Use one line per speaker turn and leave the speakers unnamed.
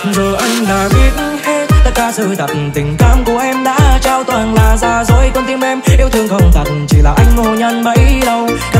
Giờ anh đã biết hết tất cả sự thật, tình cảm của em đã trao toàn là giả dối. Con tim em yêu thương không thật, chỉ là anh ngộ nhận bấy lâu.